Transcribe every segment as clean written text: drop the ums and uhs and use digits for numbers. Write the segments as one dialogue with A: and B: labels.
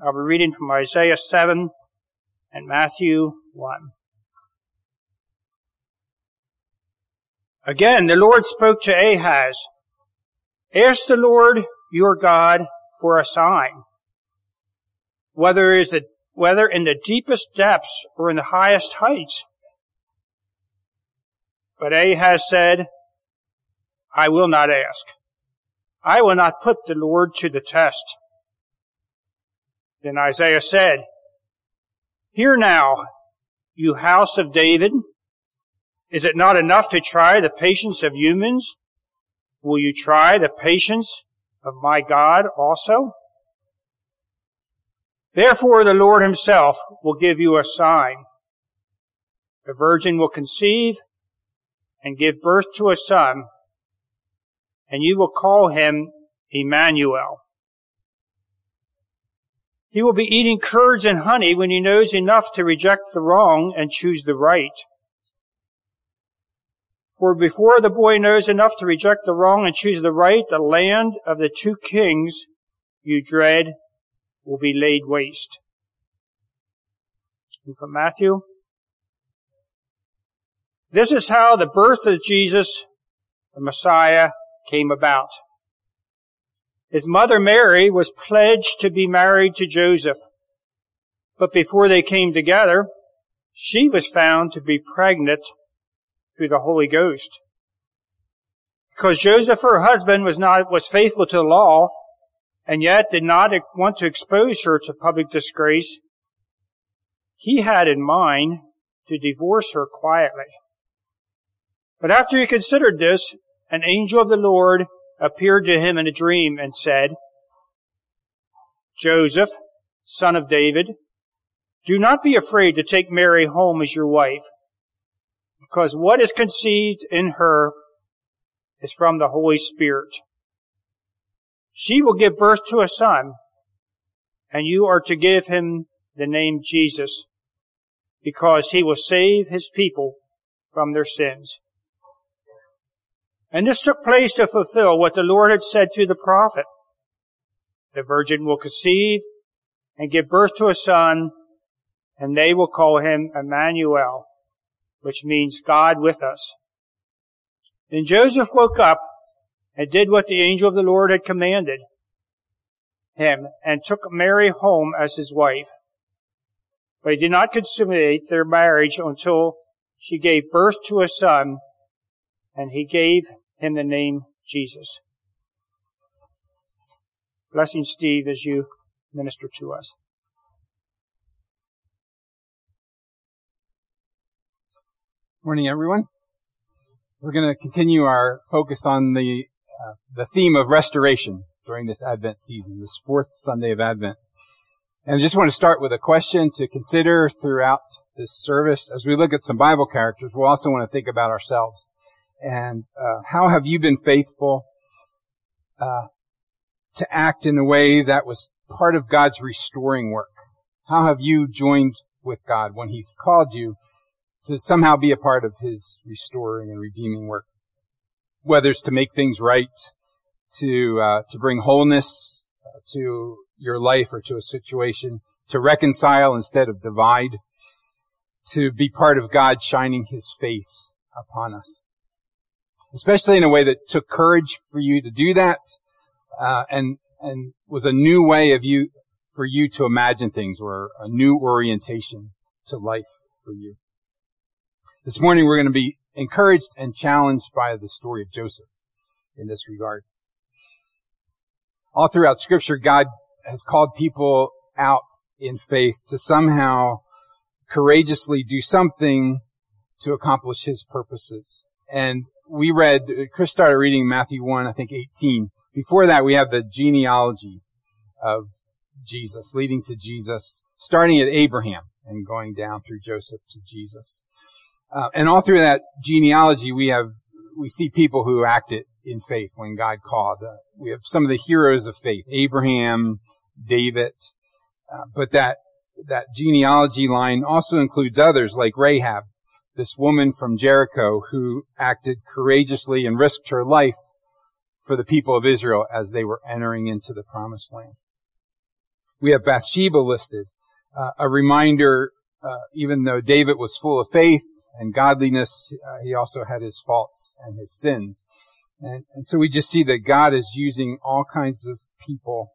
A: I'll be reading from Isaiah 7 and Matthew 1. Again, the Lord spoke to Ahaz, "Ask the Lord your God for a sign, whether in the deepest depths or in the highest heights." But Ahaz said, "I will not ask. I will not put the Lord to the test." Then Isaiah said, "Hear now, you house of David. Is it not enough to try the patience of humans? Will you try the patience of my God also? Therefore the Lord himself will give you a sign. The virgin will conceive and give birth to a son, and you will call him Emmanuel. He will be eating curds and honey when he knows enough to reject the wrong and choose the right. For before the boy knows enough to reject the wrong and choose the right, the land of the two kings you dread will be laid waste." And from Matthew, this is how the birth of Jesus, the Messiah, came about. His mother Mary was pledged to be married to Joseph, but before they came together, she was found to be pregnant through the Holy Ghost. Because Joseph, her husband, was faithful to the law, and yet did not want to expose her to public disgrace, he had in mind to divorce her quietly. But after he considered this, an angel of the Lord appeared to him in a dream and said, "Joseph, son of David, do not be afraid to take Mary home as your wife, because what is conceived in her is from the Holy Spirit. She will give birth to a son, and you are to give him the name Jesus, because he will save his people from their sins." And this took place to fulfill what the Lord had said through the prophet. "The virgin will conceive and give birth to a son, and they will call him Emmanuel," which means God with us. Then Joseph woke up and did what the angel of the Lord had commanded him, and took Mary home as his wife. But he did not consummate their marriage until she gave birth to a son, and he gave him the name Jesus. Blessing, Steve, as you minister to us.
B: Morning, everyone. We're going to continue our focus on the theme of restoration during this Advent season, this fourth Sunday of Advent. And I just want to start with a question to consider throughout this service. As we look at some Bible characters, we'll also want to think about ourselves. And how have you been faithful to act in a way that was part of God's restoring work? How have you joined with God when He's called you to somehow be a part of His restoring and redeeming work? Whether it's to make things right, to bring wholeness to your life or to a situation, to reconcile instead of divide, to be part of God shining His face upon us. Especially in a way that took courage for you to do that, and was a new way for you to imagine things, or a new orientation to life for you. This morning we're going to be encouraged and challenged by the story of Joseph in this regard. All throughout Scripture, God has called people out in faith to somehow courageously do something to accomplish His purposes. And Chris started reading Matthew 1, I think 18. Before that, we have the genealogy of Jesus, leading to Jesus, starting at Abraham and going down through Joseph to Jesus. And all through that genealogy, we see people who acted in faith when God called. We have some of the heroes of faith, Abraham, David, but that genealogy line also includes others like Rahab, this woman from Jericho who acted courageously and risked her life for the people of Israel as they were entering into the promised land. We have Bathsheba listed, a reminder, even though David was full of faith and godliness, he also had his faults and his sins. And so we just see that God is using all kinds of people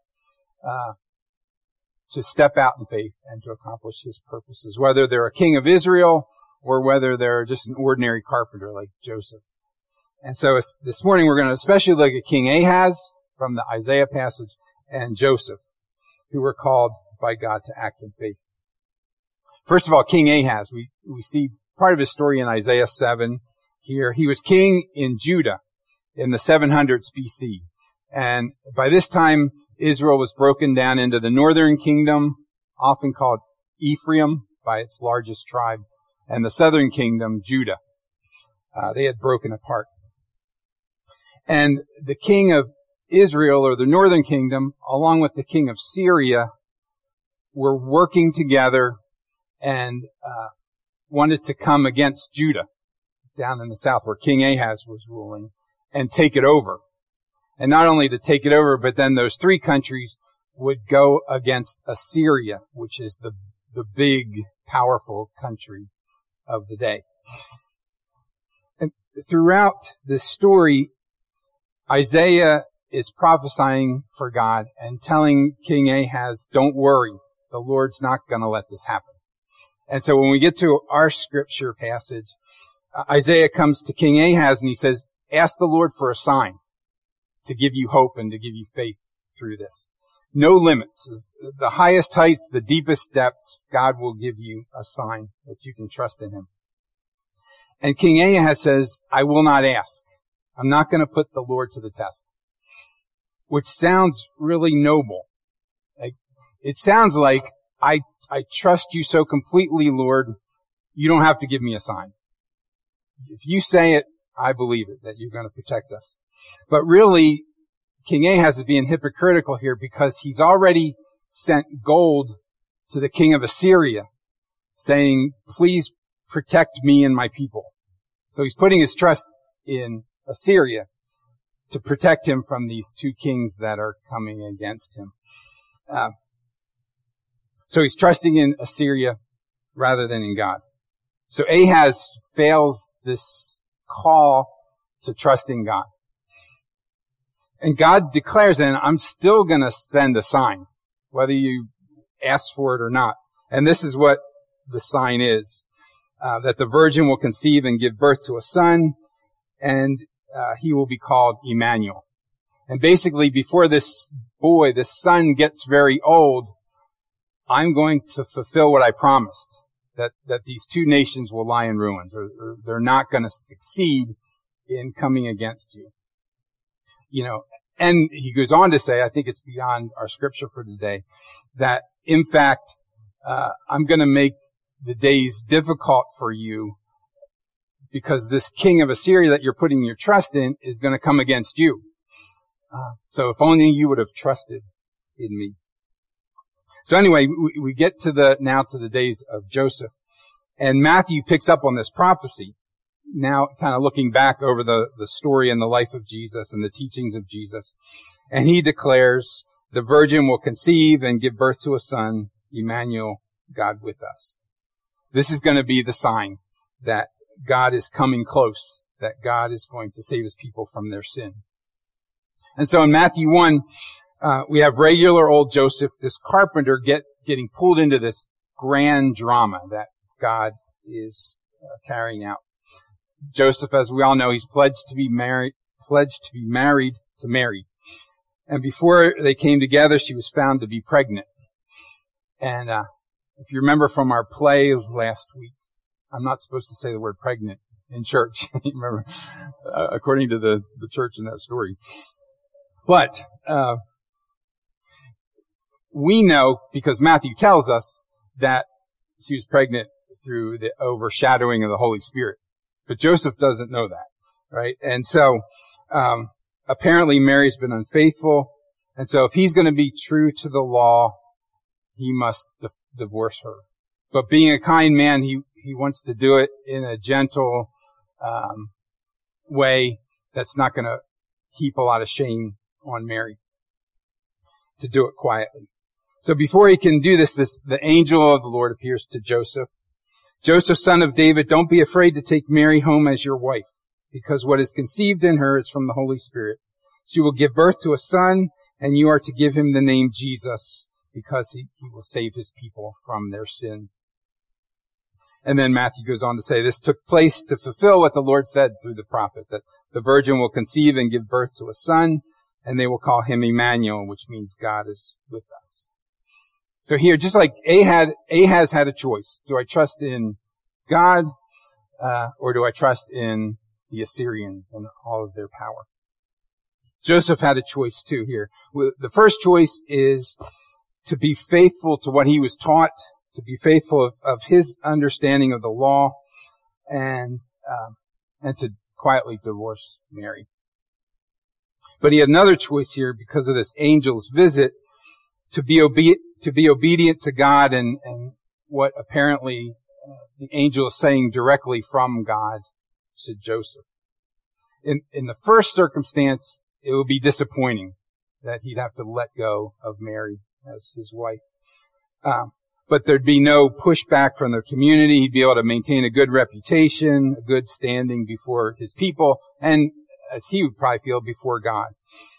B: to step out in faith and to accomplish his purposes, whether they're a king of Israel or whether they're just an ordinary carpenter like Joseph. And so this morning we're going to especially look at King Ahaz from the Isaiah passage and Joseph, who were called by God to act in faith. First of all, King Ahaz, we see part of his story in Isaiah 7 here. He was king in Judah in the 700s BC. And by this time, Israel was broken down into the northern kingdom, often called Ephraim by its largest tribe, and the southern kingdom, Judah. They had broken apart. And the king of Israel, or the northern kingdom, along with the king of Syria, were working together and wanted to come against Judah down in the south where King Ahaz was ruling and take it over. And not only to take it over, but then those three countries would go against Assyria, which is the big, powerful country of the day. And throughout this story, Isaiah is prophesying for God and telling King Ahaz, don't worry, the Lord's not going to let this happen. And so when we get to our scripture passage, Isaiah comes to King Ahaz and he says, ask the Lord for a sign to give you hope and to give you faith through this. No limits. The highest heights, the deepest depths, God will give you a sign that you can trust in him. And King Ahaz says, I will not ask. I'm not going to put the Lord to the test. Which sounds really noble. It sounds like, I trust you so completely, Lord, you don't have to give me a sign. If you say it, I believe it, that you're going to protect us. But really, King Ahaz is being hypocritical here because he's already sent gold to the king of Assyria, saying, please protect me and my people. So he's putting his trust in Assyria to protect him from these two kings that are coming against him. So he's trusting in Assyria rather than in God. So Ahaz fails this call to trust in God. And God declares then, I'm still going to send a sign, whether you ask for it or not. And this is what the sign is, that the virgin will conceive and give birth to a son, and he will be called Emmanuel. And basically, before this son gets very old, I'm going to fulfill what I promised, that these two nations will lie in ruins, or they're not going to succeed in coming against you. And he goes on to say, I think it's beyond our scripture for today, that in fact, I'm going to make the days difficult for you because this king of Assyria that you're putting your trust in is going to come against you. So if only you would have trusted in me. So anyway, we get now to the days of Joseph. And Matthew picks up on this prophecy, now kind of looking back over the story and the life of Jesus and the teachings of Jesus. And he declares, the virgin will conceive and give birth to a son, Emmanuel, God with us. This is going to be the sign that God is coming close, that God is going to save his people from their sins. And so in Matthew 1, we have regular old Joseph, this carpenter, getting pulled into this grand drama that God is carrying out. Joseph, as we all know, he's pledged to be married to Mary. And before they came together, she was found to be pregnant. And if you remember from our play of last week, I'm not supposed to say the word pregnant in church. Remember, according to the church in that story. But we know, because Matthew tells us, that she was pregnant through the overshadowing of the Holy Spirit. But Joseph doesn't know that, right? And so, apparently Mary's been unfaithful. And so if he's going to be true to the law, he must divorce her. But being a kind man, he wants to do it in a gentle, way that's not going to heap a lot of shame on Mary. To do it quietly. So before he can do this, the angel of the Lord appears to Joseph. Joseph, son of David, don't be afraid to take Mary home as your wife, because what is conceived in her is from the Holy Spirit. She will give birth to a son, and you are to give him the name Jesus, because he will save his people from their sins. And then Matthew goes on to say, this took place to fulfill what the Lord said through the prophet, that the virgin will conceive and give birth to a son, and they will call him Emmanuel, which means God is with us. So here, just like Ahaz had a choice. Do I trust in God, or do I trust in the Assyrians and all of their power? Joseph had a choice too here. The first choice is to be faithful to what he was taught, to be faithful of his understanding of the law, and to quietly divorce Mary. But he had another choice here because of this angel's visit, to be obedient to God and what apparently the angel is saying directly from God to Joseph. In the first circumstance, it would be disappointing that he'd have to let go of Mary as his wife. But there'd be no pushback from the community. He'd be able to maintain a good reputation, a good standing before his people, and as he would probably feel, before God.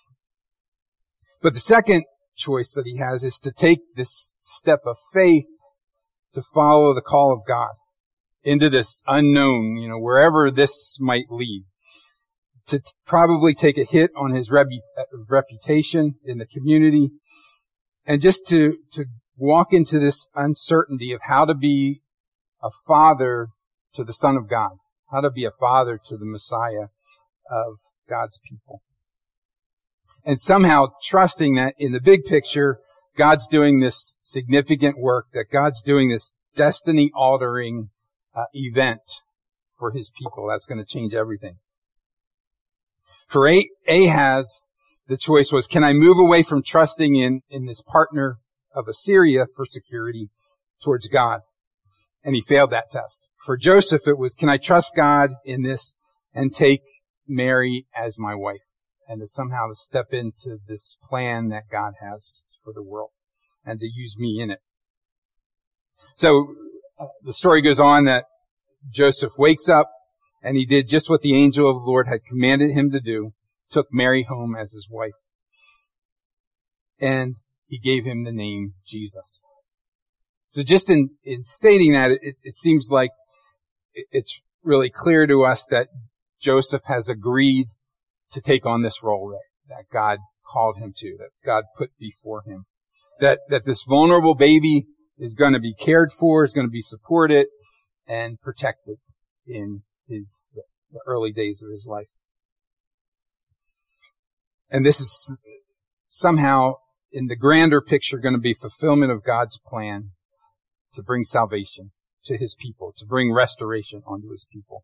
B: But the second choice that he has is to take this step of faith to follow the call of God into this unknown, wherever this might lead. To probably take a hit on his reputation in the community, and just to walk into this uncertainty of how to be a father to the Son of God, how to be a father to the Messiah of God's people. And somehow trusting that in the big picture, God's doing this significant work, that God's doing this destiny-altering event for his people. That's going to change everything. For Ahaz, the choice was, can I move away from trusting in this partner of Assyria for security towards God? And he failed that test. For Joseph, it was, can I trust God in this and take Mary as my wife? And to somehow step into this plan that God has for the world and to use me in it. So the story goes on that Joseph wakes up and he did just what the angel of the Lord had commanded him to do, took Mary home as his wife. And he gave him the name Jesus. So just in stating that, it seems like it's really clear to us that Joseph has agreed to take on this role that God called him to, that God put before him. That this vulnerable baby is going to be cared for, is going to be supported and protected in the early days of his life. And this is somehow, in the grander picture, going to be fulfillment of God's plan to bring salvation to his people, to bring restoration onto his people.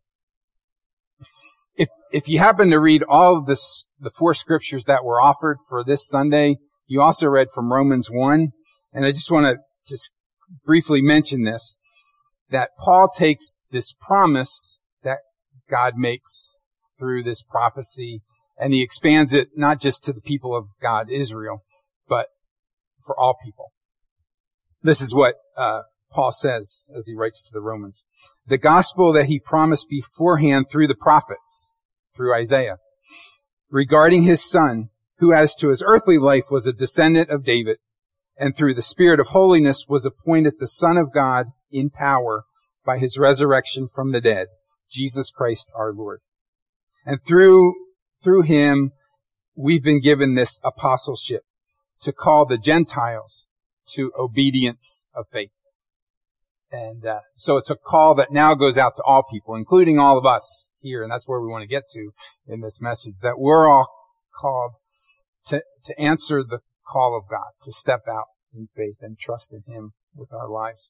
B: If you happen to read all of the 4 scriptures that were offered for this Sunday, you also read from Romans 1, and I just want to just briefly mention this, that Paul takes this promise that God makes through this prophecy, and he expands it not just to the people of God, Israel, but for all people. This is what Paul says as he writes to the Romans. The gospel that he promised beforehand through the prophets, through Isaiah, regarding his son, who as to his earthly life was a descendant of David, and through the Spirit of holiness was appointed the Son of God in power by his resurrection from the dead, Jesus Christ our Lord. And through him, we've been given this apostleship to call the Gentiles to obedience of faith. And so it's a call that now goes out to all people, including all of us here, and that's where we want to get to in this message, that we're all called to answer the call of God, to step out in faith and trust in him with our lives.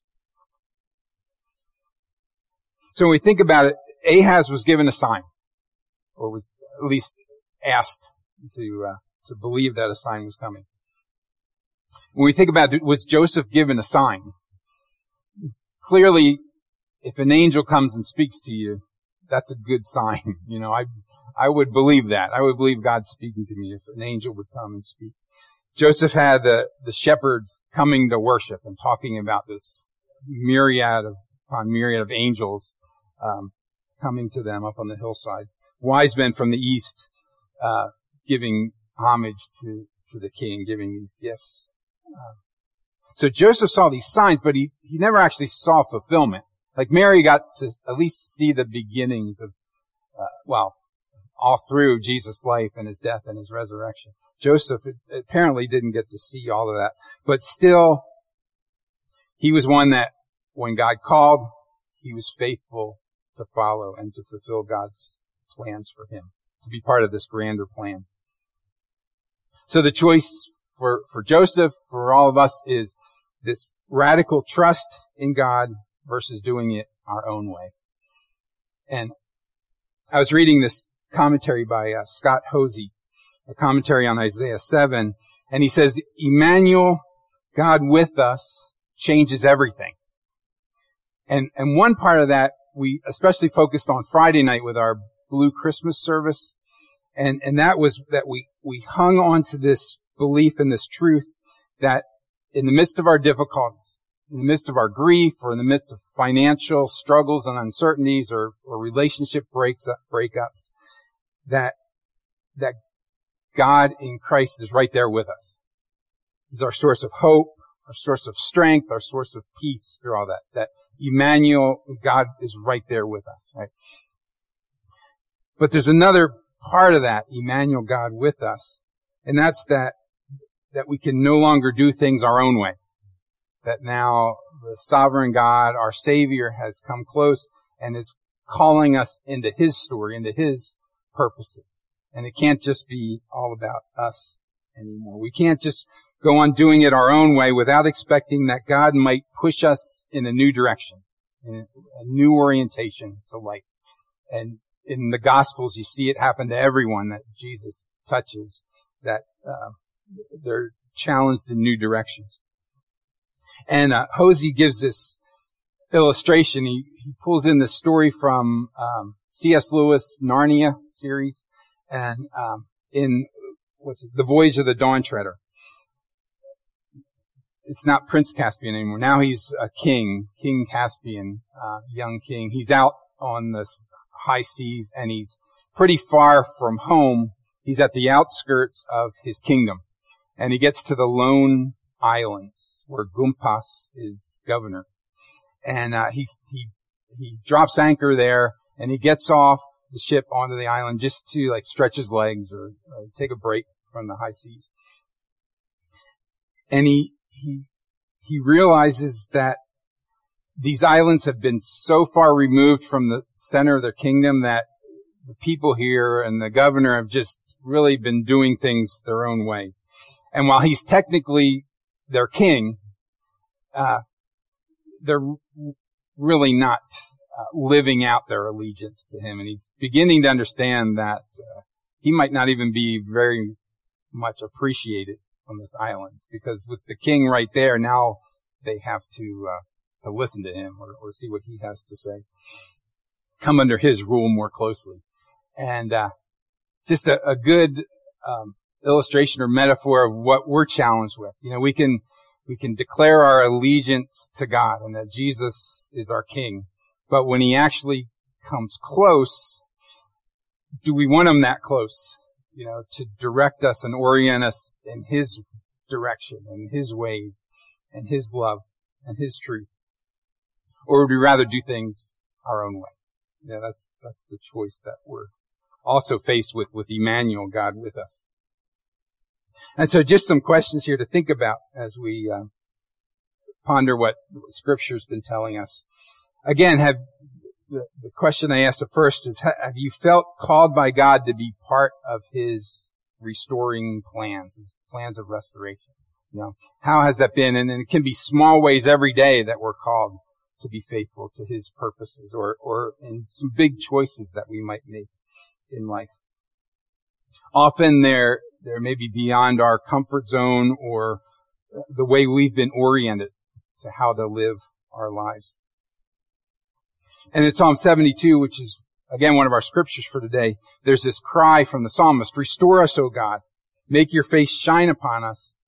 B: So when we think about it, Ahaz was given a sign, or was at least asked to believe that a sign was coming. When we think about it, was Joseph given a sign? Clearly, if an angel comes and speaks to you, that's a good sign. I would believe that. I would believe God's speaking to me if an angel would come and speak. Joseph had the shepherds coming to worship and talking about this myriad of angels coming to them up on the hillside. Wise men from the east giving homage to the king, giving these gifts. So Joseph saw these signs, but he never actually saw fulfillment. Like Mary got to at least see the beginnings of, all through Jesus' life and his death and his resurrection. Joseph apparently didn't get to see all of that, but still, he was one that when God called, he was faithful to follow and to fulfill God's plans for him, to be part of this grander plan. So the choice for Joseph, for all of us, is this radical trust in God versus doing it our own way. And I was reading this commentary by Scott Hosey, a commentary on Isaiah 7, and he says, Emmanuel, God with us, changes everything. And one part of that we especially focused on Friday night with our Blue Christmas service, and that was that we hung on to this belief and this truth that in the midst of our difficulties, in the midst of our grief, or in the midst of financial struggles and uncertainties, or relationship breakups, that God in Christ is right there with us. He's our source of hope, our source of strength, our source of peace through all that. That Emmanuel, God is right there with us, right? But there's another part of that, Emmanuel, God with us, and that's that we can no longer do things our own way. That now the sovereign God, our Savior, has come close and is calling us into His story, into His purposes. And it can't just be all about us anymore. We can't just go on doing it our own way without expecting that God might push us in a new direction, in a new orientation to life. And in the Gospels, you see it happen to everyone that Jesus touches, that they're challenged in new directions. And Hosey gives this illustration. He pulls in this story from C.S. Lewis' Narnia series, and in The Voyage of the Dawn Treader. It's not Prince Caspian anymore. Now he's a king, King Caspian, young king. He's out on the high seas, and he's pretty far from home. He's at the outskirts of his kingdom, and he gets to the lone islands where Gumpas is governor, and he drops anchor there, and he gets off the ship onto the island just to stretch his legs or take a break from the high seas. And he realizes that these islands have been so far removed from the center of their kingdom that the people here and the governor have just really been doing things their own way. And while he's technically their king, they're really not living out their allegiance to him. And he's beginning to understand that he might not even be very much appreciated on this island, because with the king right there, now they have to listen to him or see what he has to say, come under his rule more closely. And just a good illustration or metaphor of what we're challenged with. You know, we can declare our allegiance to God and that Jesus is our king, but when he actually comes close, do we want him that close? You know, to direct us and orient us in his direction and his ways and his love and his truth? Or would we rather do things our own way? Yeah, that's the choice that we're also faced with Emmanuel, God with us. And so just some questions here to think about as we ponder what Scripture's been telling us. Again, the question I asked at first is, have you felt called by God to be part of his restoring plans, his plans of restoration? You know, how has that been? And it can be small ways every day that we're called to be faithful to his purposes, or in some big choices that we might make in life. Often they're maybe beyond our comfort zone or the way we've been oriented to how to live our lives. And in Psalm 72, which is, again, one of our scriptures for today, there's this cry from the psalmist, "Restore us, O God. Make your face shine upon us,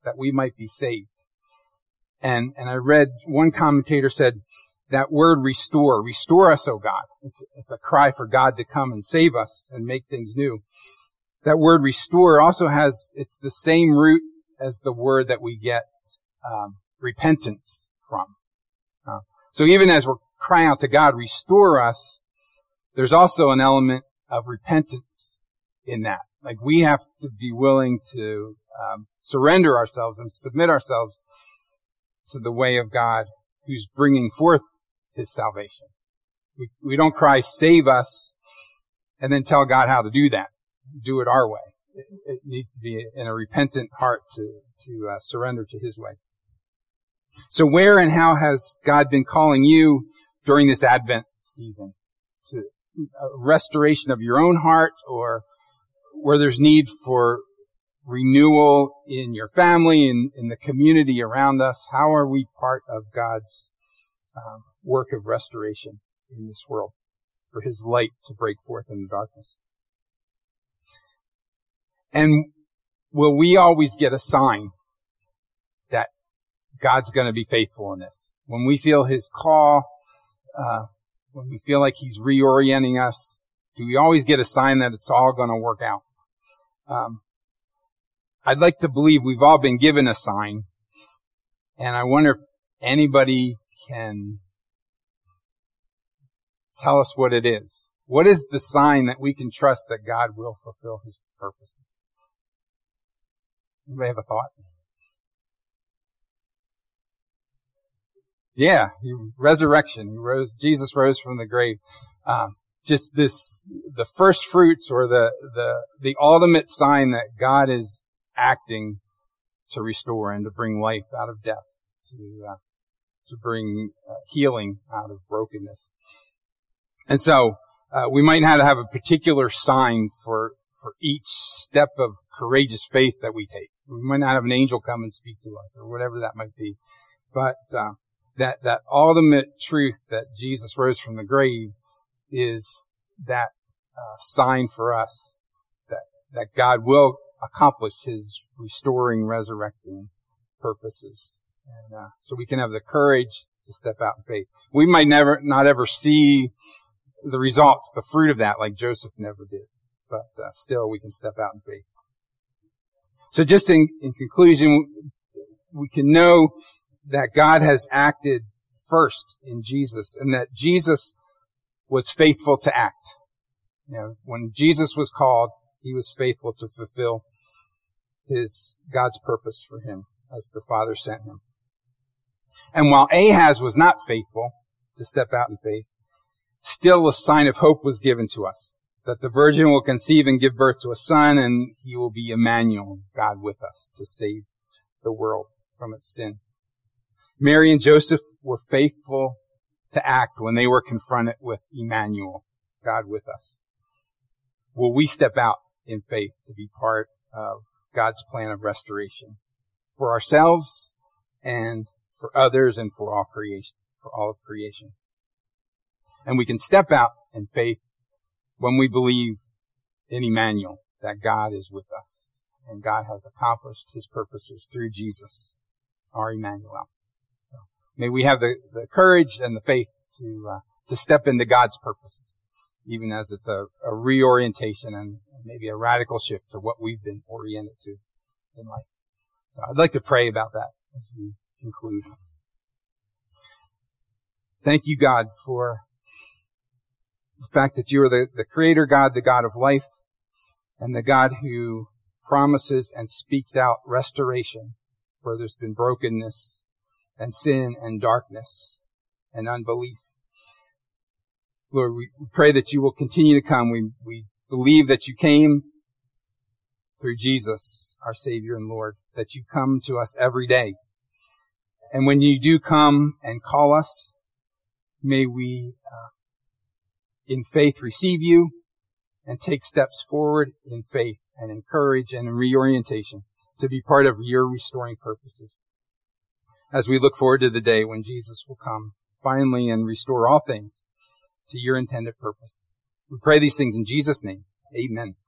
B: that we might be saved. And I read, one commentator said, that word restore us, O God. It's a cry for God to come and save us and make things new. That word restore also it's the same root as the word that we get, repentance from. So even as we're crying out to God, restore us, there's also an element of repentance in that. Like we have to be willing to, surrender ourselves and submit ourselves to the way of God who's bringing forth His salvation. We don't cry, save us, and then tell God how to do that. Do it our way. It needs to be in a repentant heart to surrender to His way. So where and how has God been calling you during this Advent season? To a restoration of your own heart, or where there's need for renewal in your family and in the community around us? How are we part of God's work of restoration in this world for His light to break forth in the darkness? And will we always get a sign that God's going to be faithful in this? When we feel His call, when we feel like He's reorienting us, do we always get a sign that it's all going to work out? I'd like to believe we've all been given a sign, and I wonder if anybody can tell us what it is. What is the sign that we can trust that God will fulfill His purposes? Anybody have a thought? Yeah, resurrection. Jesus rose from the grave. Just the first fruits, or the ultimate sign that God is acting to restore and to bring life out of death, to bring healing out of brokenness. And so, we might not have a particular sign for each step of courageous faith that we take. We might not have an angel come and speak to us, or whatever that might be. But, that ultimate truth that Jesus rose from the grave is that, sign for us that God will accomplish His restoring, resurrecting purposes. And, so we can have the courage to step out in faith. We might not ever see the results, the fruit of that, like Joseph never did. But, still we can step out in faith. So just in conclusion, we can know that God has acted first in Jesus, and that Jesus was faithful to act. You know, when Jesus was called, He was faithful to fulfill God's purpose for him as the Father sent him. And while Ahaz was not faithful to step out in faith, still a sign of hope was given to us, that the virgin will conceive and give birth to a son, and He will be Emmanuel, God with us, to save the world from its sin. Mary and Joseph were faithful to act when they were confronted with Emmanuel, God with us. Will we step out in faith to be part of God's plan of restoration for ourselves and for others and for all creation, for all of creation? And we can step out in faith when we believe in Emmanuel, that God is with us and God has accomplished His purposes through Jesus, our Emmanuel. So may we have the courage and the faith to step into God's purposes, even as it's a reorientation and maybe a radical shift to what we've been oriented to in life. So I'd like to pray about that as we conclude. Thank you, God, for the fact that You are the Creator God, the God of life, and the God who promises and speaks out restoration where there's been brokenness and sin and darkness and unbelief. Lord, we pray that You will continue to come. We believe that You came through Jesus, our Savior and Lord, that You come to us every day. And when You do come and call us, may we in faith receive You and take steps forward in faith and in courage and in reorientation to be part of Your restoring purposes. As we look forward to the day when Jesus will come finally and restore all things to Your intended purpose. We pray these things in Jesus' name. Amen.